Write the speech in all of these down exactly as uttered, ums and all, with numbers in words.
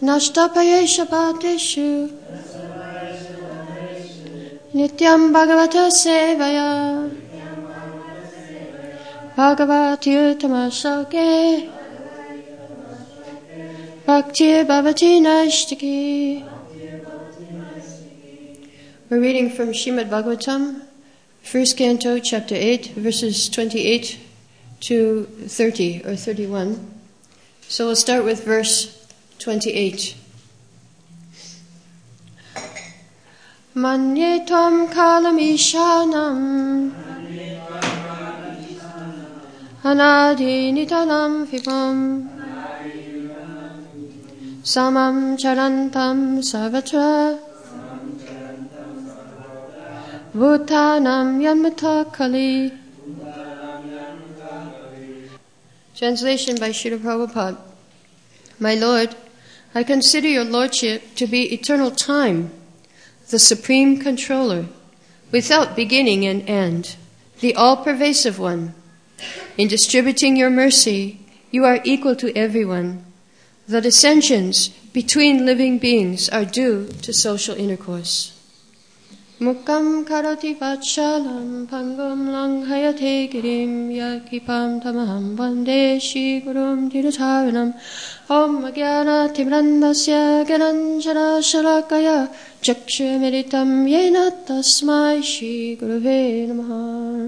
Nashtapayesha bhateshu Nityam Bhagavata Sevaya Bhagavati Uttamasoke Bhakti Bhavati Naishtaki. We're reading from Srimad Bhagavatam, first canto, chapter eight, verses twenty-eight to thirty, or thirty-one. So we'll start with verse twenty-eight. Manye tvam kalamishanam Anadi nitalam vibham Samam charantam sarvatra Bhutanam yanmata kali. Translation by Srila Prabhupada. My Lord, I consider your Lordship to be eternal time, the supreme controller, without beginning and end, the all-pervasive one. In distributing your mercy, you are equal to everyone. The dissensions between living beings are due to social intercourse. Mukam karati vatshalam pangam langhayate girim yakipam tamaham vande shri gurum dhinataranam om agyana timrandasya gananjana shalakaya chakshu meditam yena tasmai shri guruve namaha.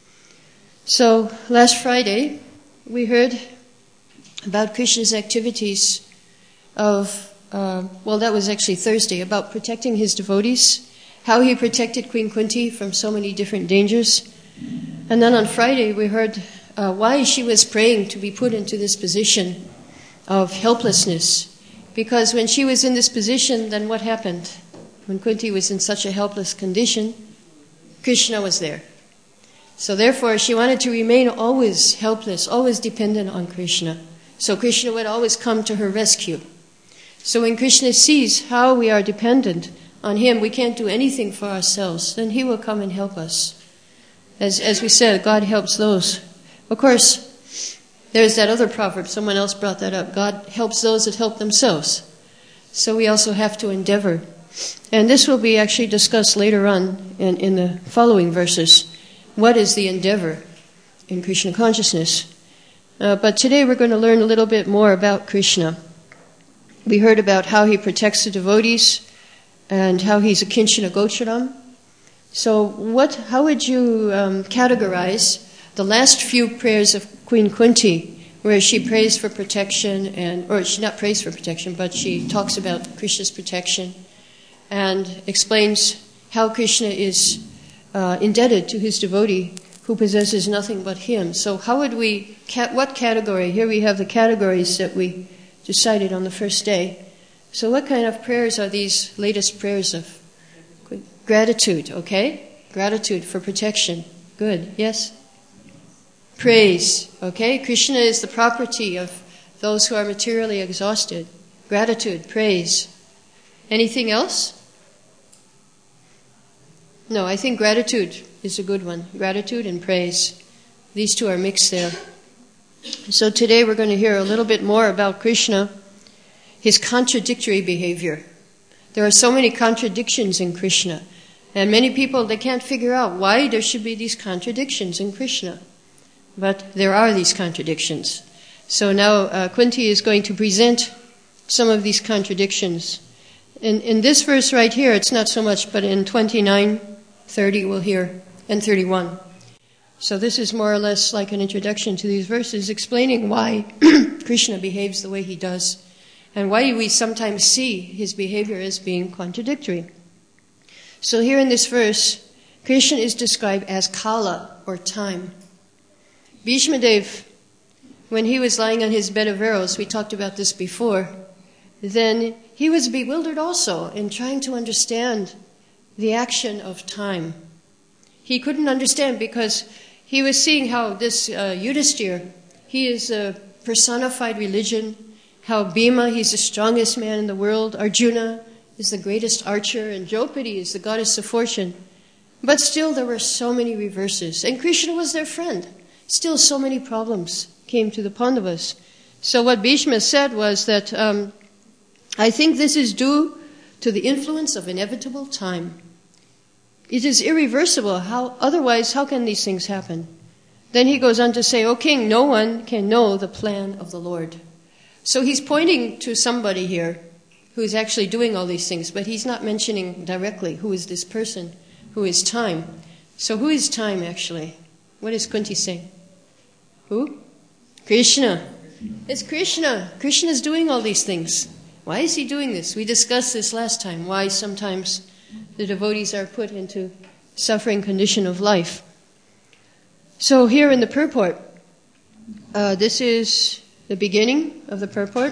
So, last Friday, we heard about Krishna's activities of, uh, well, that was actually Thursday, about protecting his devotees, how he protected Queen Kunti from so many different dangers. And then on Friday, we heard uh, why she was praying to be put into this position of helplessness. Because when she was in this position, then what happened? When Kunti was in such a helpless condition, Krishna was there. So therefore, she wanted to remain always helpless, always dependent on Krishna. So Krishna would always come to her rescue. So when Krishna sees how we are dependent on him, we can't do anything for ourselves, then he will come and help us. As as we said, God helps those. Of course, there's that other proverb, someone else brought that up. God helps those that help themselves. So we also have to endeavor. And this will be actually discussed later on in, in the following verses. What is the endeavor in Krishna consciousness? Uh, but today we're going to learn a little bit more about Krishna. We heard about how he protects the devotees and how he's a Kinchana Gocharam. So what? How would you um, categorize the last few prayers of Queen Kunti, where she prays for protection, and or she not prays for protection, but she talks about Krishna's protection and explains how Krishna is uh, indebted to his devotee who possesses nothing but him. So how would we, what category? Here we have the categories that we decided on the first day. So what kind of prayers are these latest prayers of? Gratitude, okay? Gratitude for protection. Good, yes? Praise, okay? Krishna is the property of those who are materially exhausted. Gratitude, praise. Anything else? No, I think gratitude is a good one. Gratitude and praise. These two are mixed there. So today we're going to hear a little bit more about Krishna, his contradictory behavior. There are so many contradictions in Krishna, and many people, they can't figure out why there should be these contradictions in Krishna. But there are these contradictions. So now uh, Kunti is going to present some of these contradictions. In, in this verse right here, it's not so much, but in twenty-nine, thirty we'll hear, and thirty-one. So this is more or less like an introduction to these verses, explaining why Krishna behaves the way he does, and why we sometimes see his behavior as being contradictory. So here in this verse, Krishna is described as Kala, or time. Bhishma Dev, when he was lying on his bed of arrows, we talked about this before, then he was bewildered also in trying to understand the action of time. He couldn't understand because he was seeing how this uh, Yudhisthira, he is a personified religion, how Bhima, he's the strongest man in the world, Arjuna is the greatest archer, and Draupadi is the goddess of fortune. But still there were so many reverses, and Krishna was their friend. Still so many problems came to the Pandavas. So what Bhishma said was that um, I think this is due to the influence of inevitable time. It is irreversible. How, otherwise, how can these things happen? Then he goes on to say, O king, no one can know the plan of the Lord. So he's pointing to somebody here who is actually doing all these things, but he's not mentioning directly who is this person, who is time. So who is time actually? What is Kunti saying? Who? Krishna. It's Krishna. Krishna is doing all these things. Why is he doing this? We discussed this last time, why sometimes the devotees are put into suffering condition of life. So here in the purport, uh, this is the beginning of the purport.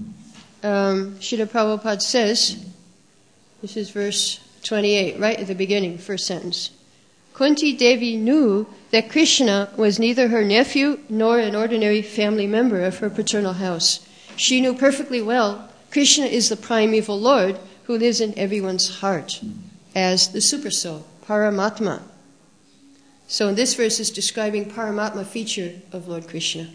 Um, Srila Prabhupada says, this is verse twenty-eight, right at the beginning, first sentence. Kunti Devi knew that Krishna was neither her nephew nor an ordinary family member of her paternal house. She knew perfectly well Krishna is the primeval Lord who lives in everyone's heart as the Supersoul, Paramatma. So in this verse is describing Paramatma feature of Lord Krishna.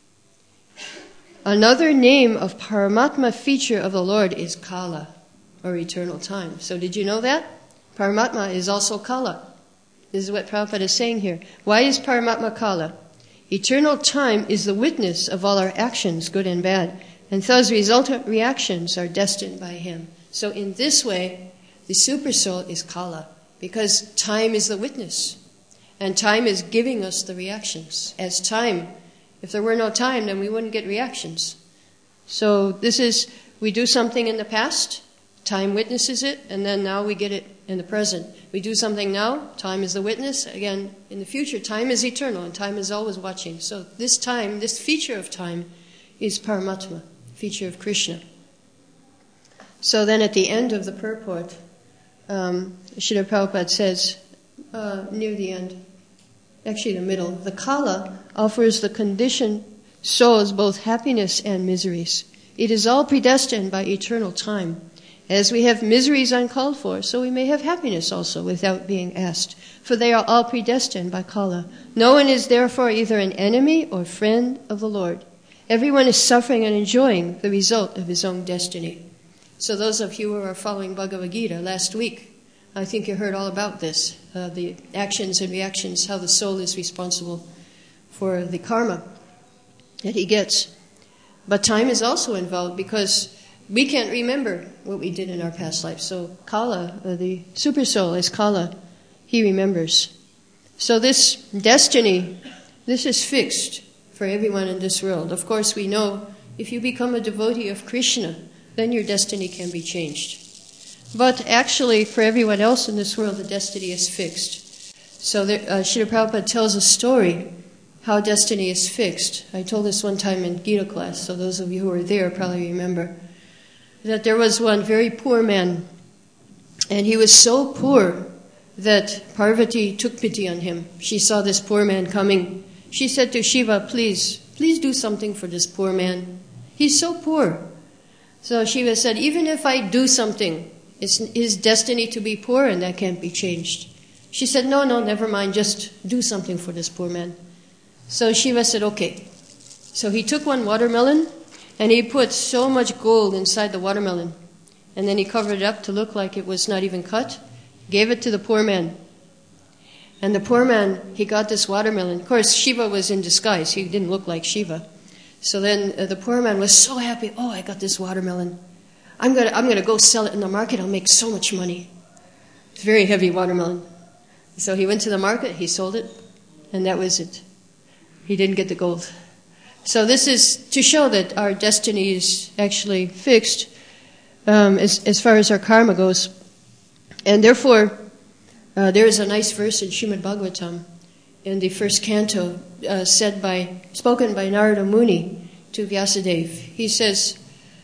Another name of Paramatma feature of the Lord is Kala, or eternal time. So did you know that? Paramatma is also Kala. This is what Prabhupada is saying here. Why is Paramatma Kala? Eternal time is the witness of all our actions, good and bad, and thus resultant reactions are destined by him. So in this way, the Supersoul is Kala, because time is the witness. And time is giving us the reactions. As time, if there were no time, then we wouldn't get reactions. So this is, we do something in the past, time witnesses it, and then now we get it in the present. We do something now, time is the witness. Again, in the future, time is eternal, and time is always watching. So this time, this feature of time is Paramatma, feature of Krishna. So then at the end of the purport, um, Srila Prabhupada says, uh, near the end, actually the middle, the Kala offers the conditioned souls both happiness and miseries. It is all predestined by eternal time. As we have miseries uncalled for, so we may have happiness also without being asked. For they are all predestined by Kala. No one is therefore either an enemy or friend of the Lord. Everyone is suffering and enjoying the result of his own destiny. So those of you who are following Bhagavad Gita last week, I think you heard all about this, uh, the actions and reactions, how the soul is responsible for the karma that he gets. But time is also involved because we can't remember what we did in our past life. So Kala, uh, the Supersoul is Kala, he remembers. So this destiny, this is fixed for everyone in this world. Of course, we know if you become a devotee of Krishna, then your destiny can be changed. But actually, for everyone else in this world, the destiny is fixed. So there, uh, Srila Prabhupada tells a story how destiny is fixed. I told this one time in Gita class, so those of you who were there probably remember that there was one very poor man, and he was so poor that Parvati took pity on him. She saw this poor man coming. She said to Shiva, please, please do something for this poor man. He's so poor. So Shiva said, even if I do something, it's his destiny to be poor and that can't be changed. She said, no, no, never mind, just do something for this poor man. So Shiva said, okay. So he took one watermelon and he put so much gold inside the watermelon. And then he covered it up to look like it was not even cut, gave it to the poor man. And the poor man, he got this watermelon. Of course, Shiva was in disguise. He didn't look like Shiva. So then uh, the poor man was so happy. Oh, I got this watermelon. I'm gonna, I'm gonna go sell it in the market. I'll make so much money. It's a very heavy watermelon. So he went to the market. He sold it, and that was it. He didn't get the gold. So this is to show that our destiny is actually fixed um, as, as far as our karma goes. And therefore, uh, there is a nice verse in Srimad Bhagavatam in the first canto uh, said by, spoken by Narada Muni to Vyasadeva. He says,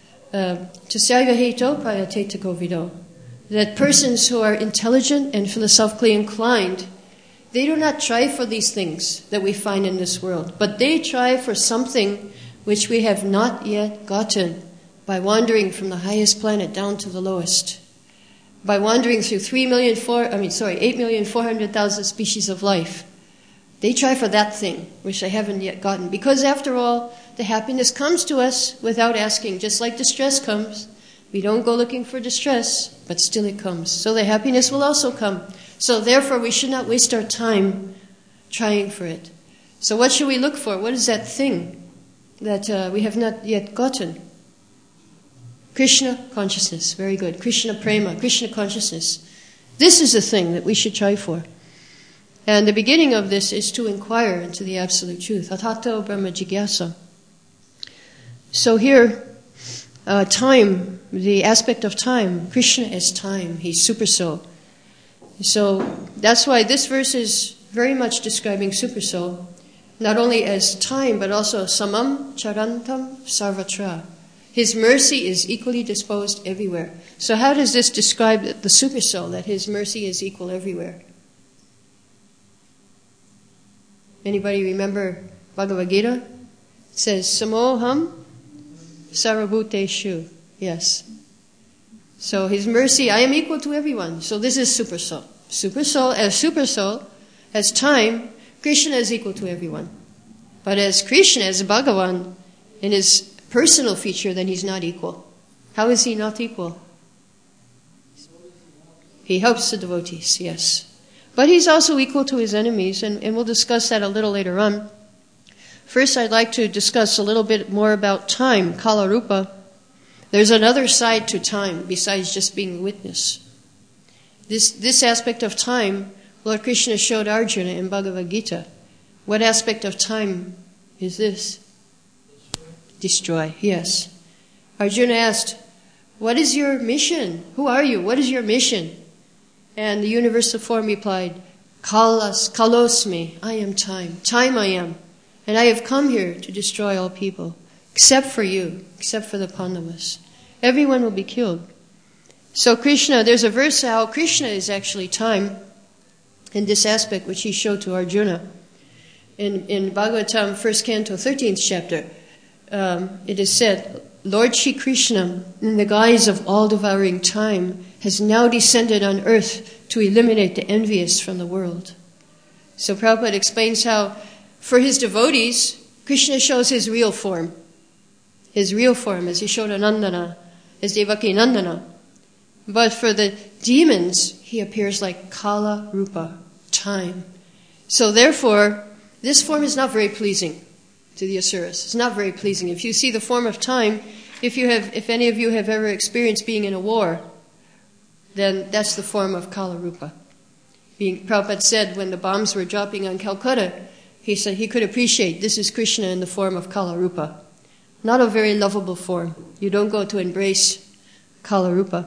Tasaiva heto payate takovido, that persons who are intelligent and philosophically inclined, they do not try for these things that we find in this world, but they try for something which we have not yet gotten by wandering from the highest planet down to the lowest, by wandering through three million four, I mean sorry, eight million four hundred thousand species of life. They try for that thing which they haven't yet gotten, because after all, the happiness comes to us without asking, just like distress comes. We don't go looking for distress, but still it comes. So the happiness will also come. So therefore, we should not waste our time trying for it. So what should we look for? What is that thing that uh, we have not yet gotten? Krishna consciousness. Very good. Krishna prema, Krishna consciousness. This is the thing that we should try for. And the beginning of this is to inquire into the absolute truth. Atato Brahma Jigyasa. So here, uh, time, the aspect of time, Krishna is time. He's super soul. So that's why this verse is very much describing super soul, not only as time, but also samam charantam sarvatra. His mercy is equally disposed everywhere. So how does this describe the super soul, that his mercy is equal everywhere? Anybody remember Bhagavad Gita? It says, Samoham sarvabhuteshu. Yes. So his mercy, I am equal to everyone. So this is super soul. Super soul, as super soul, as time, Krishna is equal to everyone. But as Krishna, as Bhagavan, in his personal feature, then he's not equal. How is he not equal? He helps the devotees, yes. But he's also equal to his enemies, and, and we'll discuss that a little later on. First, I'd like to discuss a little bit more about time, Kala Rupa. There's another side to time besides just being a witness. This, this aspect of time, Lord Krishna showed Arjuna in Bhagavad Gita. What aspect of time is this? Destroy, yes. Arjuna asked, what is your mission? Who are you? What is your mission? And the universal form replied, Kalas, Kalosmi, I am time. Time I am. And I have come here to destroy all people, except for you, except for the Pandavas. Everyone will be killed. So Krishna, there's a verse how Krishna is actually time in this aspect which he showed to Arjuna. In, in Bhagavatam, first canto, thirteenth chapter, um, it is said, Lord Shri Krishna, in the guise of all-devouring time, has now descended on earth to eliminate the envious from the world. So Prabhupada explains how, for his devotees, Krishna shows his real form. His real form, as he showed Anandana, as Devaki Nandana. But for the demons, he appears like Kala Rupa, time. So therefore, this form is not very pleasing to the asuras. It's not very pleasing. If you see the form of time, if you have, if any of you have ever experienced being in a war, then that's the form of Kala Rupa. Being, Prabhupada said when the bombs were dropping on Calcutta, he said he could appreciate this is Krishna in the form of Kala Rupa. Not a very lovable form. You don't go to embrace Kala Rupa.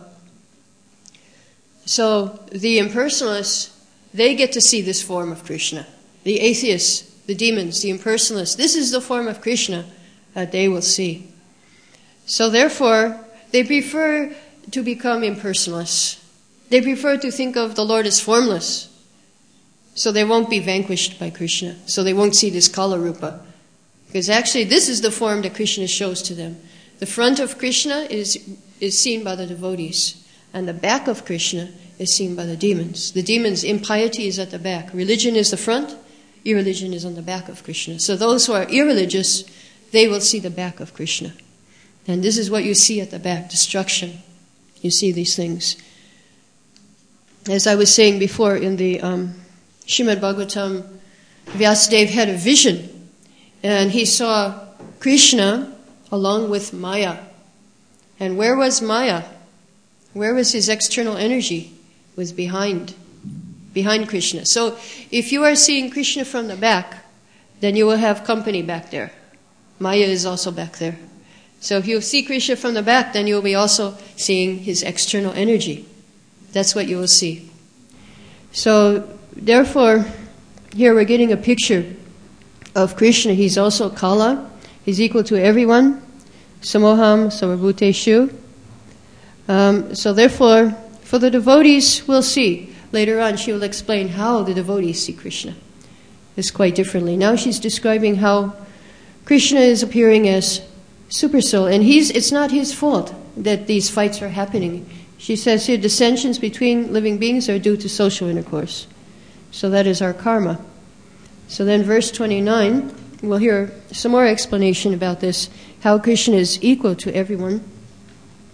So the impersonalists, they get to see this form of Krishna. The atheists, the demons, the impersonalists, this is the form of Krishna that they will see. So therefore, they prefer to become impersonalists. They prefer to think of the Lord as formless. So they won't be vanquished by Krishna. So they won't see this Kala Rupa. Because actually this is the form that Krishna shows to them. The front of Krishna is, is seen by the devotees. And the back of Krishna is seen by the demons. The demons' impiety is at the back. Religion is the front. Irreligion is on the back of Krishna. So those who are irreligious, they will see the back of Krishna. And this is what you see at the back, destruction. You see these things. As I was saying before in the um, Srimad Bhagavatam, Vyasadeva had a vision. And he saw Krishna along with Maya. And where was Maya? Where was his external energy? It was behind, behind Krishna. So if you are seeing Krishna from the back, then you will have company back there. Maya is also back there. So if you see Krishna from the back, then you will be also seeing his external energy. That's what you will see. So therefore, here we're getting a picture of Krishna. He's also Kala. He's equal to everyone. Samoham sarvabhuteshu. Um, so therefore, for the devotees, we'll see. Later on, she will explain how the devotees see Krishna. It's quite differently. Now she's describing how Krishna is appearing as super soul. And he's, it's not his fault that these fights are happening. She says here, dissensions between living beings are due to social intercourse. So that is our karma. So then verse twenty-nine, we'll hear some more explanation about this, how Krishna is equal to everyone.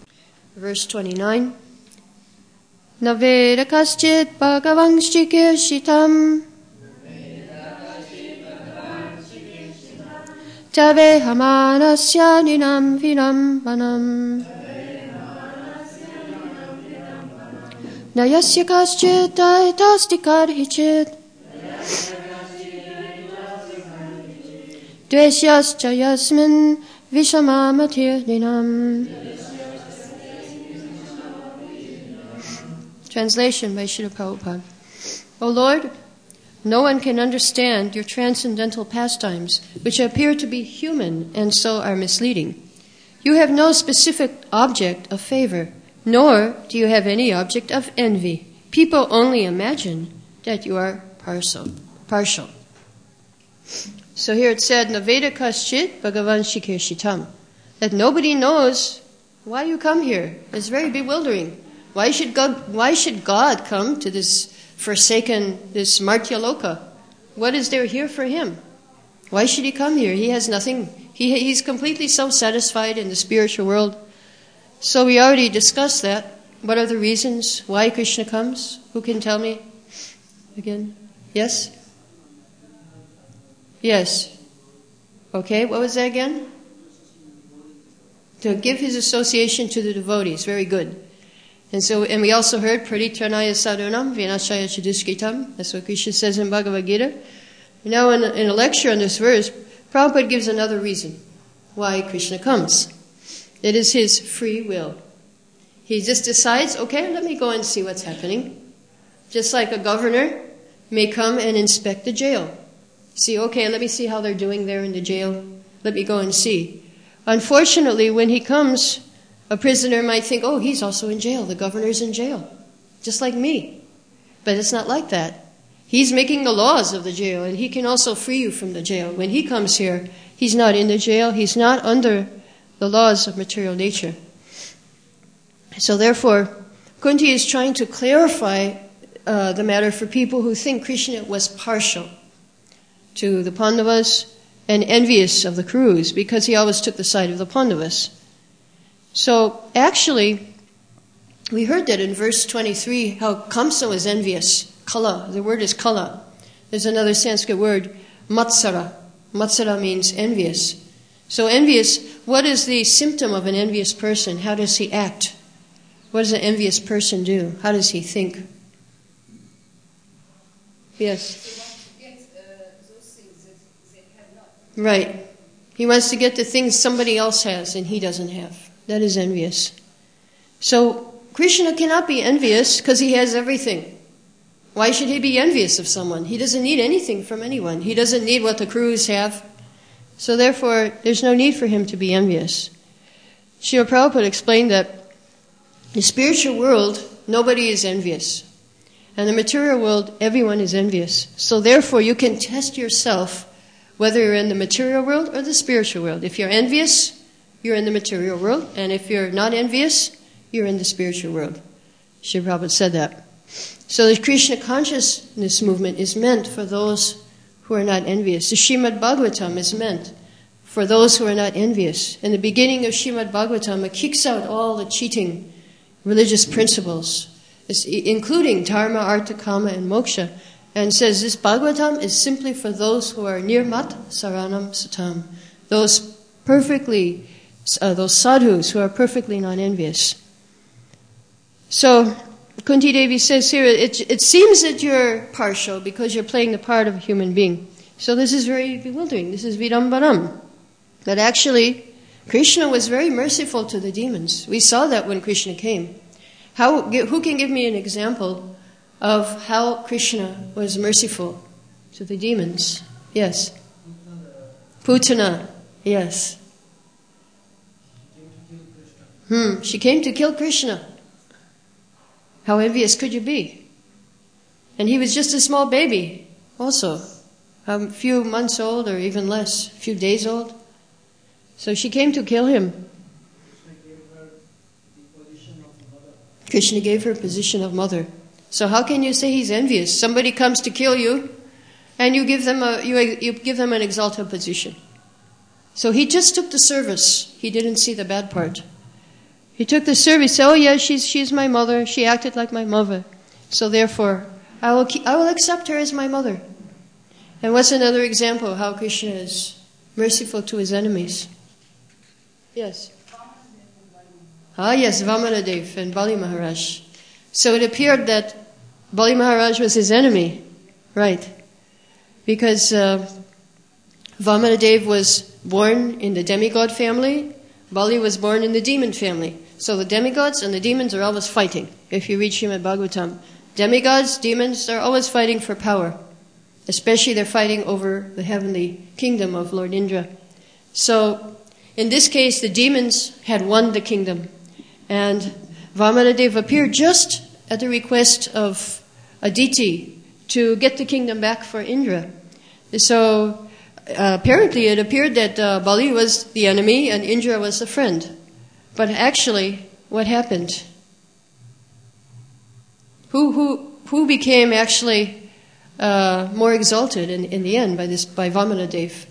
verse twenty-nine. Naveda kaschit bhagavanshrike shitam Tave hamanasya ninam vinam vanam Nayasya kaschit aitastikad hichit Dveshyascha yasmin vishamamatir ninam. Translation by Srila Prabhupada. O Lord, no one can understand your transcendental pastimes, which appear to be human and so are misleading. You have no specific object of favor, nor do you have any object of envy. People only imagine that you are partial. partial. So here it said, Naveda kaschit bhagavan shikir shitam, that nobody knows why you come here. It's very bewildering. Why should God, why should God come to this forsaken, this Martyaloka? What is there here for him? Why should he come here? He has nothing. He, he's completely self-satisfied in the spiritual world. So we already discussed that. What are the reasons why Krishna comes? Who can tell me again? Yes? Yes. Okay, what was that again? To give his association to the devotees. Very good. And so, and we also heard Praditranaya sadhunam vinashaya chaduskritam. That's what Krishna says in Bhagavad Gita. Now in a, in a lecture on this verse, Prabhupada gives another reason why Krishna comes. It is his free will. He just decides, okay, let me go and see what's happening. Just like a governor may come and inspect the jail. See, okay, let me see how they're doing there in the jail. Let me go and see. Unfortunately, when he comes, a prisoner might think, oh, he's also in jail. The governor's in jail. Just like me. But it's not like that. He's making the laws of the jail, and he can also free you from the jail. When he comes here, he's not in the jail. He's not under the laws of material nature. So therefore, Kunti is trying to clarify uh, the matter for people who think Krishna was partial to the Pandavas and envious of the Kurus, because he always took the side of the Pandavas. So actually, we heard that in verse twenty-three, how Kamsa was envious. Kala, the word is kala. There's another Sanskrit word, matsara. Matsara means envious. So envious, what is the symptom of an envious person? How does he act? What does an envious person do? How does he think? Yes? Right. He wants to get the things somebody else has and he doesn't have. That is envious. So Krishna cannot be envious because he has everything. Why should he be envious of someone? He doesn't need anything from anyone. He doesn't need what the Kurus have. So therefore, there's no need for him to be envious. Srila Prabhupada explained that in the spiritual world, nobody is envious. And in the material world, everyone is envious. So therefore, you can test yourself whether you're in the material world or the spiritual world. If you're envious, you're in the material world. And if you're not envious, you're in the spiritual world. Srila Prabhupada said that. So the Krishna consciousness movement is meant for those who are not envious. The Srimad Bhagavatam is meant for those who are not envious. In the beginning of Srimad Bhagavatam, it kicks out all the cheating religious principles, including dharma, artha, kama, and moksha, and says this Bhagavatam is simply for those who are nirmat saranam satam, those perfectly, uh, those sadhus who are perfectly non-envious. So Kunti Devi says here, it, it seems that you're partial because you're playing the part of a human being. So this is very bewildering. This is vidambaram. But actually, Krishna was very merciful to the demons. We saw that when Krishna came. How, who can give me an example of how Krishna was merciful to the demons? Yes. Putana. Yes. Hmm. She came to kill Krishna. How envious could you be? And he was just a small baby also. A few months old or even less. A few days old. So she came to kill him. Krishna gave her a position of mother. So how can you say he's envious? Somebody comes to kill you, and you give them a you, you give them an exalted position. So he just took the service. He didn't see the bad part. He took the serve. He said, oh yeah, she's, she's my mother. She acted like my mother. So therefore, I will, keep, I will accept her as my mother. And what's another example of how Krishna is merciful to his enemies? Yes. Ah yes, Vamanadev and Bali Maharaj. So it appeared that Bali Maharaj was his enemy. Right. Because uh, Vamanadev was born in the demigod family. Bali was born in the demon family. So the demigods and the demons are always fighting. If you read Srimad Bhagavatam, demigods, demons, they're always fighting for power. Especially they're fighting over the heavenly kingdom of Lord Indra. So in this case, the demons had won the kingdom. And Vamanadev appeared just at the request of Aditi to get the kingdom back for Indra. So uh, apparently it appeared that uh, Bali was the enemy and Indra was the friend. But actually, what happened? Who who who became actually uh, more exalted in, in the end by this by Vamanadev?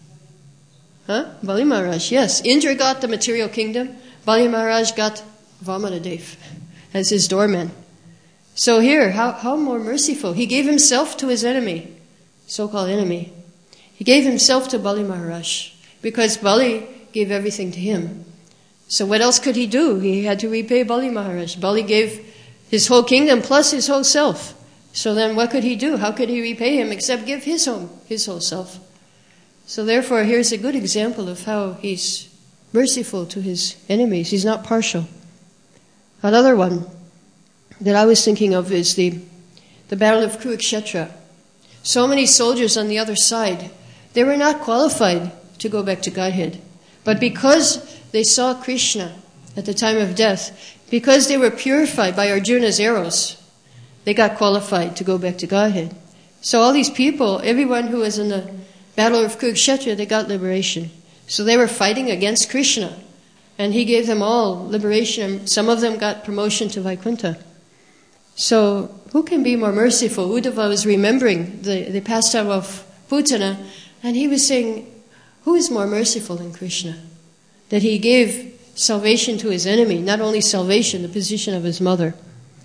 Huh? Bali Maharaj, yes. Indra got the material kingdom. Bali Maharaj got Vamanadev as his doorman. So here, how, how more merciful. He gave himself to his enemy, so-called enemy. He gave himself to Bali Maharaj because Bali gave everything to him. So what else could he do? He had to repay Bali Maharaj. Bali gave his whole kingdom plus his whole self. So then what could he do? How could he repay him except give his whole, his whole self? So therefore, here's a good example of how he's merciful to his enemies. He's not partial. Another one that I was thinking of is the, the Battle of Kurukshetra. So many soldiers on the other side, they were not qualified to go back to Godhead. But because they saw Krishna at the time of death, because they were purified by Arjuna's arrows, they got qualified to go back to Godhead. So all these people, everyone who was in the Battle of Kurukshetra, they got liberation. So they were fighting against Krishna. And he gave them all liberation. Some of them got promotion to Vaikuntha. So who can be more merciful? Uddhava was remembering the, the pastime of Putana, and he was saying, who is more merciful than Krishna? That he gave salvation to his enemy, not only salvation, the position of his mother.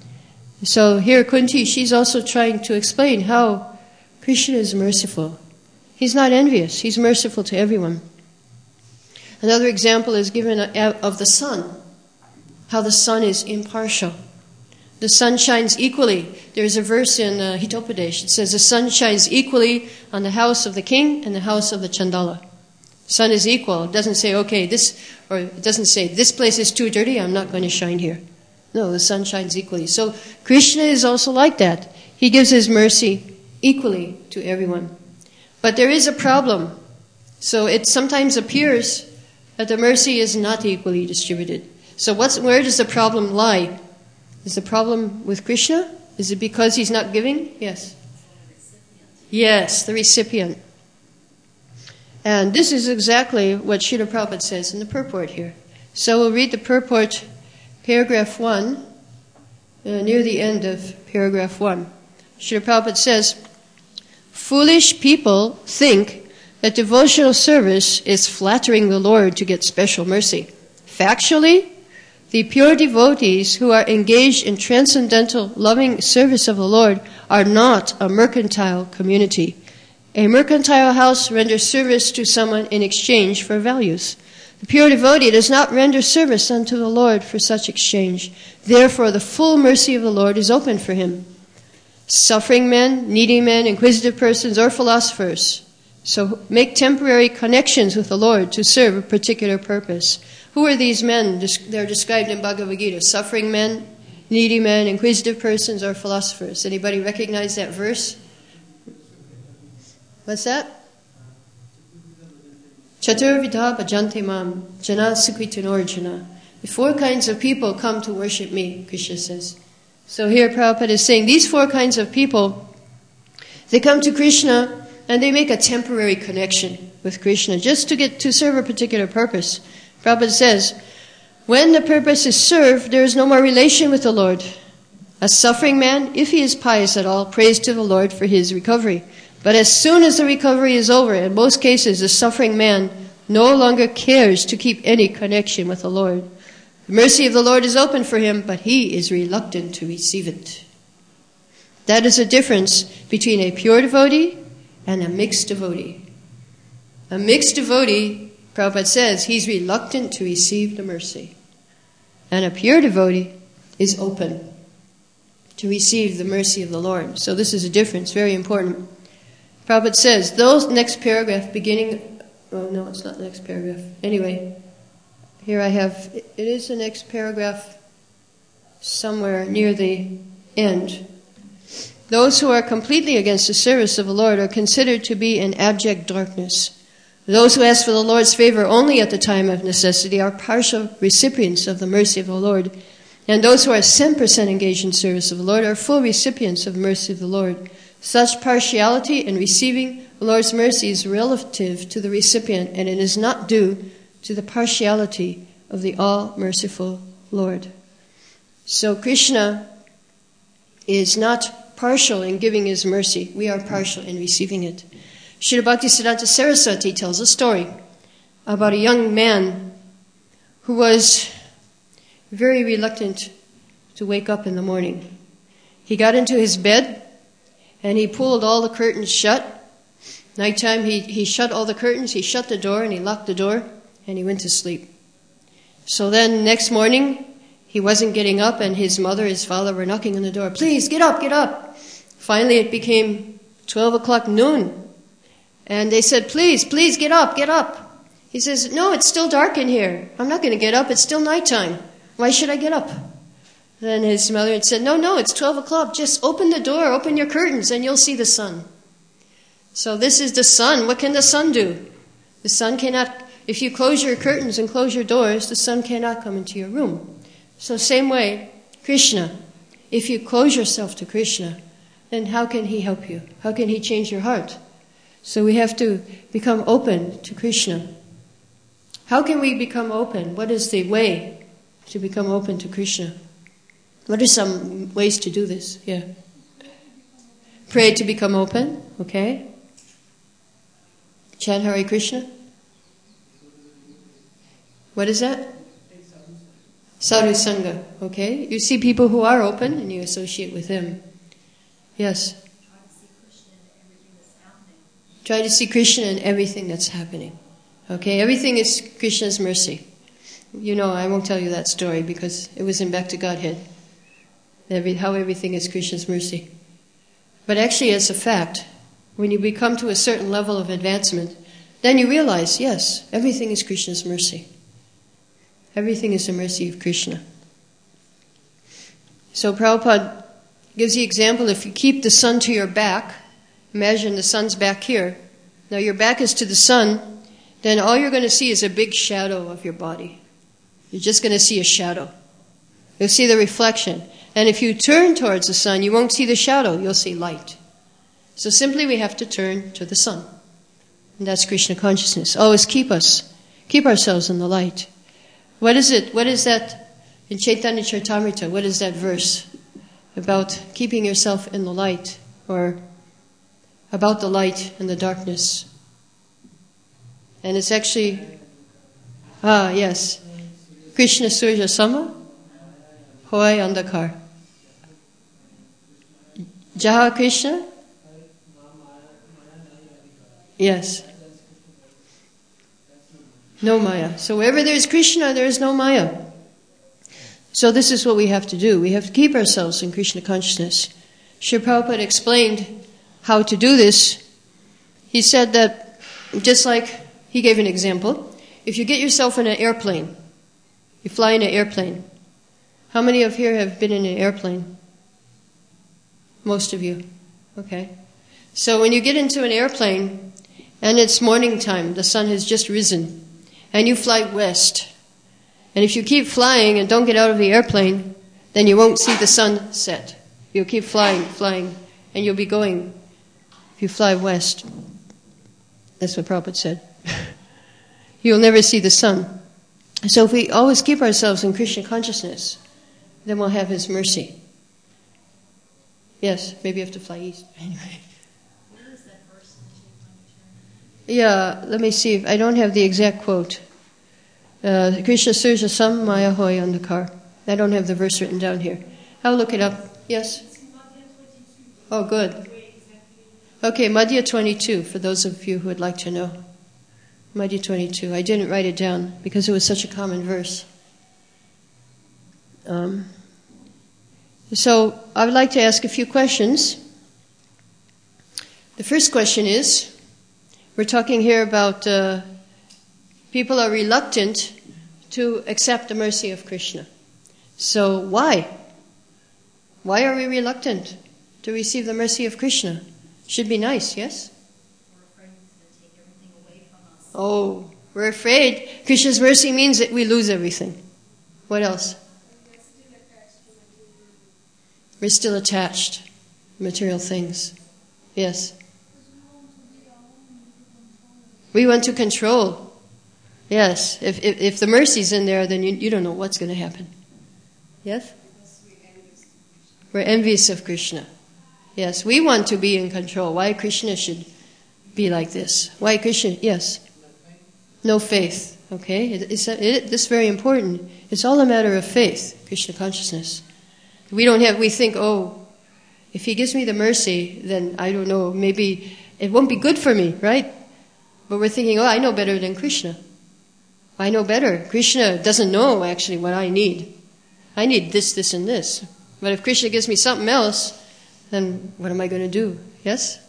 So here Kunti, she's also trying to explain how Krishna is merciful. He's not envious. He's merciful to everyone. Another example is given of the sun, how the sun is impartial. The sun shines equally. There's a verse in uh, Hitopadesh. It says the sun shines equally on the house of the king and the house of the Chandala. The sun is equal. It doesn't say, okay, this, or it doesn't say, this place is too dirty, I'm not going to shine here. No, the sun shines equally. So Krishna is also like that. He gives his mercy equally to everyone. But there is a problem. So it sometimes appears that the mercy is not equally distributed. So what's, where does the problem lie? Is the problem with Krishna? Is it because he's not giving? Yes. Yes, the recipient. And this is exactly what Srila Prabhupada says in the purport here. So we'll read the purport, paragraph one, uh, near the end of paragraph one. Srila Prabhupada says, foolish people think that devotional service is flattering the Lord to get special mercy. Factually, the pure devotees who are engaged in transcendental loving service of the Lord are not a mercantile community. A mercantile house renders service to someone in exchange for values. The pure devotee does not render service unto the Lord for such exchange. Therefore, the full mercy of the Lord is open for him. Suffering men, needy men, inquisitive persons, or philosophers so make temporary connections with the Lord to serve a particular purpose. Who are these men? They're described in Bhagavad Gita. Suffering men, needy men, inquisitive persons, or philosophers. Anybody recognize that verse? What's that? Chaturvidha bhajante mam, jana sukritanarjuna. The four kinds of people come to worship me, Krishna says. So here Prabhupada is saying these four kinds of people, they come to Krishna and they make a temporary connection with Krishna just to get to serve a particular purpose. Prabhupada says, when the purpose is served, there is no more relation with the Lord. A suffering man, if he is pious at all, prays to the Lord for his recovery. But as soon as the recovery is over, in most cases, the suffering man no longer cares to keep any connection with the Lord. The mercy of the Lord is open for him, but he is reluctant to receive it. That is a difference between a pure devotee and a mixed devotee. A mixed devotee, Prabhupada says, he's reluctant to receive the mercy. And a pure devotee is open to receive the mercy of the Lord. So this is a difference, very important. Prabhupada says, those next paragraph beginning, oh no, it's not the next paragraph. Anyway, here I have, it is the next paragraph somewhere near the end. Those who are completely against the service of the Lord are considered to be in abject darkness. Those who ask for the Lord's favor only at the time of necessity are partial recipients of the mercy of the Lord. And those who are ten percent engaged in service of the Lord are full recipients of the mercy of the Lord. Such partiality in receiving the Lord's mercy is relative to the recipient, and it is not due to the partiality of the all-merciful Lord. So Krishna is not partial in giving his mercy. We are partial in receiving it. Srila Bhaktisiddhanta Saraswati tells a story about a young man who was very reluctant to wake up in the morning. He got into his bed and he pulled all the curtains shut. Nighttime he, he shut all the curtains, he shut the door and he locked the door and he went to sleep. So then next morning he wasn't getting up and his mother, his father were knocking on the door. Please get up, get up. Finally it became twelve o'clock noon. And they said, please, please get up, get up. He says, no, it's still dark in here. I'm not going to get up. It's still nighttime. Why should I get up? Then his mother had said, no, no, it's twelve o'clock. Just open the door, open your curtains, and you'll see the sun. So this is the sun. What can the sun do? The sun cannot, if you close your curtains and close your doors, the sun cannot come into your room. So same way, Krishna, if you close yourself to Krishna, then how can he help you? How can he change your heart? So we have to become open to Krishna. How can we become open? What is the way to become open to Krishna? What are some ways to do this? Yeah. Pray to become open, okay? Chant Hare Krishna. What is that? Sadhu Sangha, okay? You see people who are open and you associate with them. Yes. Try to see Krishna in everything that's happening. Okay, everything is Krishna's mercy. You know, I won't tell you that story because it was in Back to Godhead. Every, how everything is Krishna's mercy. But actually, it's a fact. When you become to a certain level of advancement, then you realize, yes, everything is Krishna's mercy. Everything is the mercy of Krishna. So Prabhupada gives the example, if you keep the sun to your back, imagine the sun's back here. Now your back is to the sun, then all you're going to see is a big shadow of your body. You're just going to see a shadow. You'll see the reflection. And if you turn towards the sun, you won't see the shadow, you'll see light. So simply we have to turn to the sun. And that's Krishna consciousness. Always keep us, keep ourselves in the light. What is it? What is that in Chaitanya Charitamrita? What is that verse about keeping yourself in the light, or about the light and the darkness? And it's actually, ah, yes, Krishna Surya Sama, Hoy Andakar. Jaha Krishna? Yes. No Maya. So wherever there is Krishna, there is no Maya. So this is what we have to do. We have to keep ourselves in Krishna consciousness. Srila Prabhupada explained how to do this. He said that, just like he gave an example, if you get yourself in an airplane, you fly in an airplane. How many of here have been in an airplane? Most of you. Okay. So when you get into an airplane, and it's morning time, the sun has just risen, and you fly west. And if you keep flying and don't get out of the airplane, then you won't see the sun set. You'll keep flying, flying, and you'll be going, if you fly west. That's what Prabhupada said. You'll never see the sun. So if we always keep ourselves in Krishna consciousness, then we'll have His mercy. Yes, maybe you have to fly east. Anyway. Where is that verse in the Chaitanya Charitamrita? Yeah, let me see. If I don't have the exact quote. Uh, Krishna Surja Sam Maya Hoy Andhakar. I don't have the verse written down here. I'll look it up. Yes? Oh, good. Okay, Madhya twenty-two, for those of you who would like to know. Madhya twenty-two. I didn't write it down because it was such a common verse. Um, so I would like to ask a few questions. The first question is, we're talking here about uh, people are reluctant to accept the mercy of Krishna. So why? Why are we reluctant to receive the mercy of Krishna? Should be nice, yes? We're afraid he's going to take everything away from us. Oh, we're afraid. Krishna's mercy means that we lose everything. What else? We're still attached to material things. Yes. We want to control. Yes. If if, if the mercy's in there, then you, you don't know what's going to happen. Yes? We're envious of Krishna. Yes, we want to be in control. Why Krishna should be like this? Why Krishna? Yes. No faith. Okay? It, it's a, it, this is very important. It's all a matter of faith, Krishna consciousness. We don't have, we think, oh, if he gives me the mercy, then I don't know, maybe it won't be good for me, right? But we're thinking, oh, I know better than Krishna. I know better. Krishna doesn't know actually what I need. I need this, this, and this. But if Krishna gives me something else, then what am I going to do? Yes?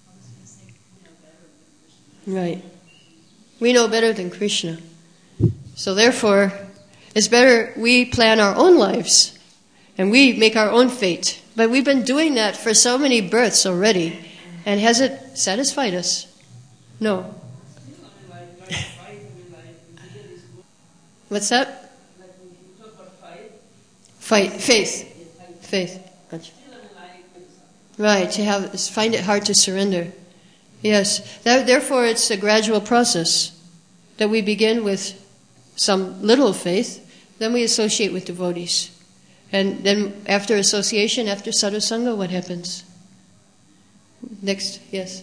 Right. We know better than Krishna. So therefore, it's better we plan our own lives and we make our own fate. But we've been doing that for so many births already. And has it satisfied us? No. What's that? Fight. Faith. Faith. Right, to have find it hard to surrender. Yes. That, therefore, it's a gradual process that we begin with some little faith, then we associate with devotees. And then after association, after sadhusanga, what happens? Next, yes.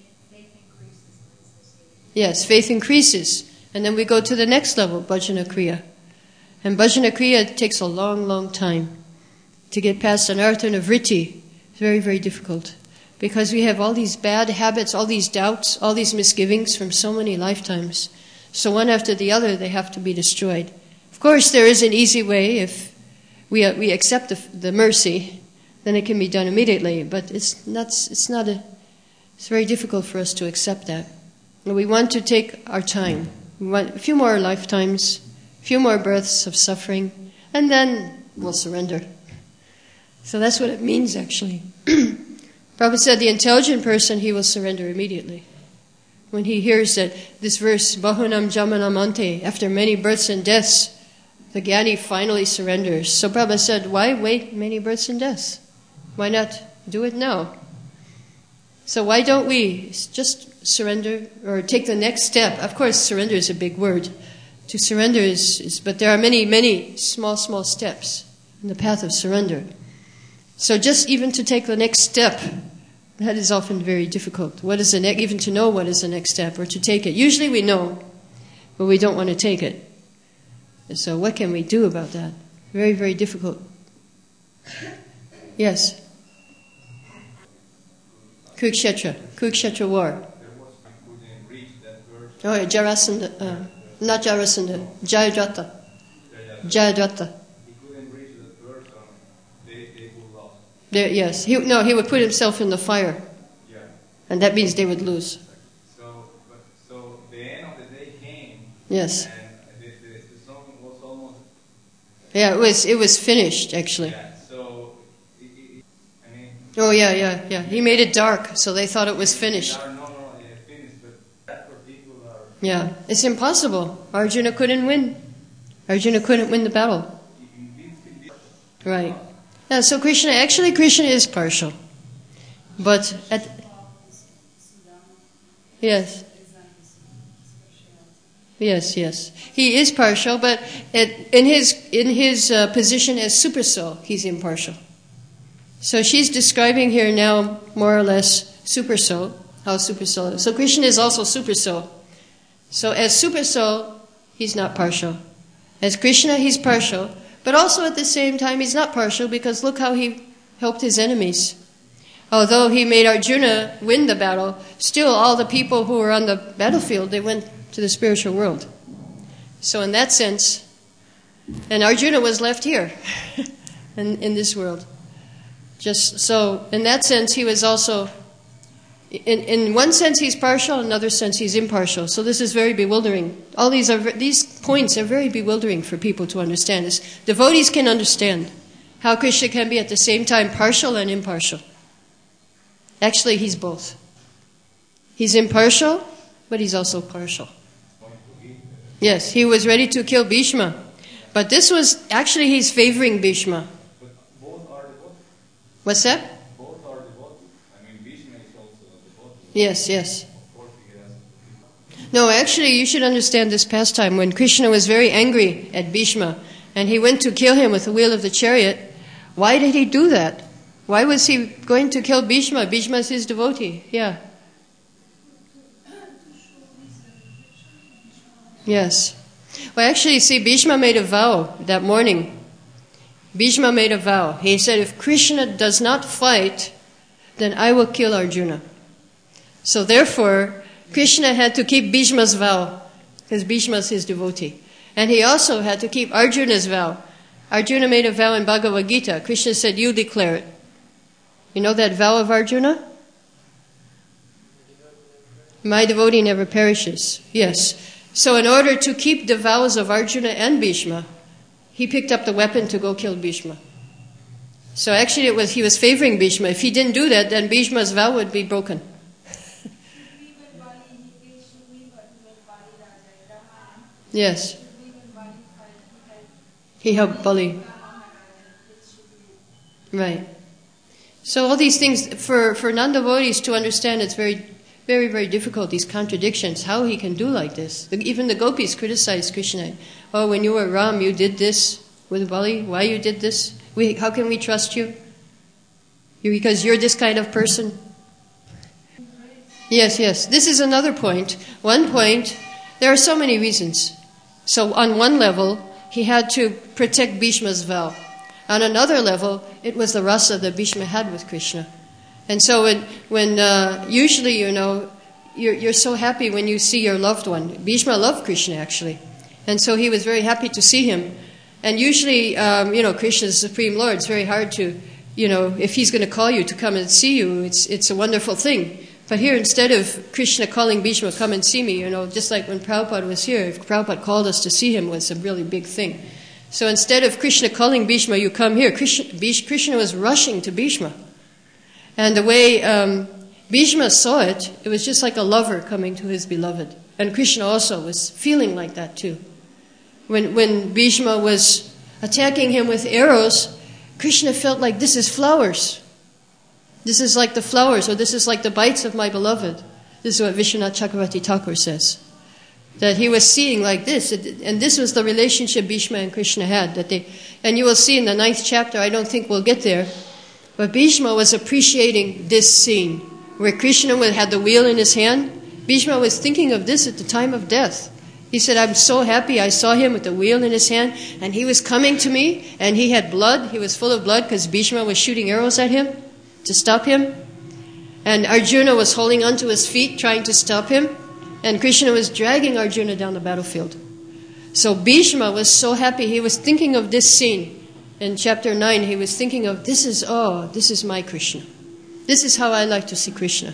Yes, faith increases. And then we go to the next level, bhajana kriya. And bhajana kriya takes a long, long time. To get past anartha and vritti, it's very, very difficult. Because we have all these bad habits, all these doubts, all these misgivings from so many lifetimes. So one after the other, they have to be destroyed. Of course, there is an easy way. If we uh, we accept the, the mercy, then it can be done immediately. But it's not. It's not a. It's very difficult for us to accept that. And we want to take our time. We want a few more lifetimes, a few more births of suffering, and then we'll surrender. So that's what it means, actually. Prabhupada said the intelligent person, he will surrender immediately. When he hears that this verse, Bahunam Jamanam Ante, after many births and deaths, the Gyani finally surrenders. So Prabhupada said, why wait many births and deaths? Why not do it now? So why don't we just surrender or take the next step? Of course, surrender is a big word. To surrender is, is but there are many, many small, small steps in the path of surrender. So just even to take the next step, that is often very difficult. What is the next? Even to know what is the next step or to take it. Usually we know, but we don't want to take it. And so what can we do about that? Very, very difficult. Yes. Kurukshetra. Kurukshetra war. Oh, yeah, Jarasandha. Uh, not Jarasandha. Jayadratha. Jayadratha. There, yes, he, no, he would put himself in the fire, yeah. And that means they would lose. So, but, so the end of the day came. Yes. And the, the, the song was almost. Yeah, it was. It was finished actually. Yeah. So, it, it, I mean. Oh yeah, yeah, yeah. He made it dark, so they thought it was finished. No, no, no, yeah, finished, but that particular. Yeah, it's impossible. Arjuna couldn't win. Arjuna couldn't win the battle. Right. Yeah, so Krishna, actually Krishna is partial. But at, yes. Yes, yes. He is partial, but it, in his in his uh, position as super soul, he's impartial. So she's describing here now more or less super soul, how super soul is. So Krishna is also super soul. So as super soul, he's not partial. As Krishna, he's partial, but also at the same time, he's not partial because look how he helped his enemies. Although he made Arjuna win the battle, still all the people who were on the battlefield, they went to the spiritual world. So in that sense, and Arjuna was left here in, in this world. Just so, in that sense, he was also, in, in one sense he's partial, in another sense he's impartial. So this is very bewildering. All these are these points are very bewildering for people to understand. As devotees can understand how Krishna can be at the same time partial and impartial. Actually, he's both. He's impartial, but he's also partial. Yes, he was ready to kill Bhishma. But this was, actually he's favoring Bhishma. But both are devotees. What's that? Both are devotees. I mean, Bhishma is also a devotee. Yes, yes. Of course, he has. No, actually, you should understand this pastime. When Krishna was very angry at Bhishma, and he went to kill him with the wheel of the chariot, why did he do that? Why was he going to kill Bhishma? Bhishma is his devotee. Yeah. Yes. Well, actually, see, Bhishma made a vow that morning. Bhishma made a vow. He said, if Krishna does not fight, then I will kill Arjuna. So therefore, Krishna had to keep Bhishma's vow, because Bhishma is his devotee. And he also had to keep Arjuna's vow. Arjuna made a vow in Bhagavad Gita. Krishna said, you declare it. You know that vow of Arjuna? My devotee never perishes. Yes. So in order to keep the vows of Arjuna and Bhishma, he picked up the weapon to go kill Bhishma. So actually it was he was favoring Bhishma. If he didn't do that, then Bhishma's vow would be broken. Yes. He helped Bali. Right. So all these things, for, for non-devotees to understand, it's very, very, very difficult, these contradictions, how he can do like this. The, even the gopis criticized Krishna. Oh, when you were Ram, you did this with Bali. Why you did this? We, how can we trust you? you? Because you're this kind of person. Yes, yes. This is another point. One point, there are so many reasons. So on one level, he had to protect Bhishma's vow. On another level, it was the rasa that Bhishma had with Krishna. And so when, when uh, usually, you know, you're, you're so happy when you see your loved one. Bhishma loved Krishna, actually. And so he was very happy to see him. And usually, um, you know, Krishna's Supreme Lord. It's very hard to, you know, if he's going to call you to come and see you, it's it's a wonderful thing. But here, instead of Krishna calling Bhishma, come and see me, you know, just like when Prabhupada was here, if Prabhupada called us to see him, it was a really big thing. So instead of Krishna calling Bhishma, you come here, Krishna, Krishna was rushing to Bhishma. And the way um, Bhishma saw it, it was just like a lover coming to his beloved. And Krishna also was feeling like that too. When, when Bhishma was attacking him with arrows, Krishna felt like this is flowers. This is like the flowers, or this is like the bites of my beloved. This is what Vishwanath Chakravarti Thakur says. That he was seeing like this, and this was the relationship Bhishma and Krishna had. That they, and you will see in the ninth chapter, I don't think we'll get there, but Bhishma was appreciating this scene, where Krishna had the wheel in his hand. Bhishma was thinking of this at the time of death. He said, I'm so happy I saw him with the wheel in his hand, and he was coming to me, and he had blood, he was full of blood, because Bhishma was shooting arrows at him to stop him. And Arjuna was holding onto his feet, trying to stop him. And Krishna was dragging Arjuna down the battlefield. So Bhishma was so happy. He was thinking of this scene. In chapter nine, he was thinking of, this is, oh, this is my Krishna. This is how I like to see Krishna.